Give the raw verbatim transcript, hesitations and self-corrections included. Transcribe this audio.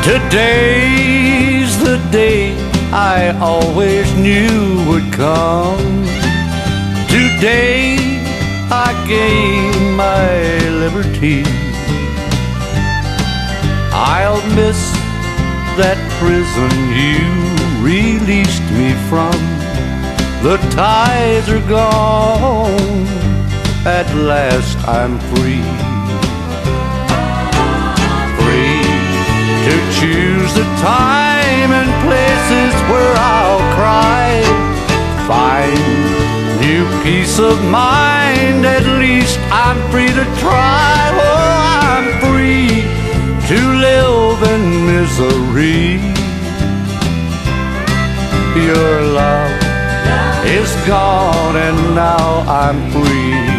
Today's the day I always knew would come. Today I gain my liberty. I'll miss that prison you released me from. The ties are gone, at last I'm free. To choose the time and places where I'll cry. Find new peace of mind, at least I'm free to try. Oh, I'm free to live in misery. Your love is gone and now I'm free.